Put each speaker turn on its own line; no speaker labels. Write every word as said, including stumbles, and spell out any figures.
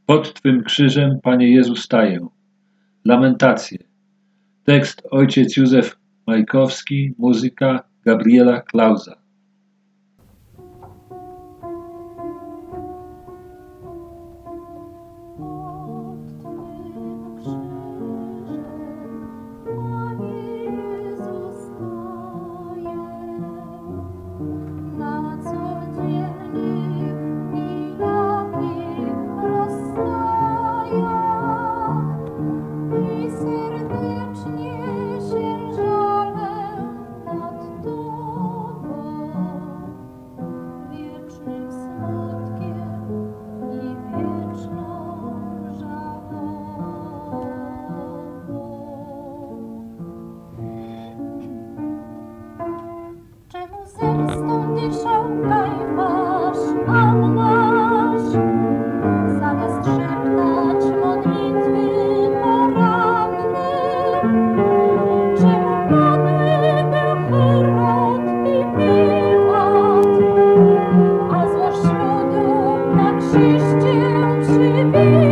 Pod Twym krzyżem, Panie Jezu, staję. Lamentacje. Tekst ojciec Józef Majkowski, muzyka Gabriela Klausa.
Zemstą nie szukaj masz, a masz, zamiast szeptać modlitwy poranne. Czemu padły był Herod i Piłat, a złość ludu na krzyż Cię przybija?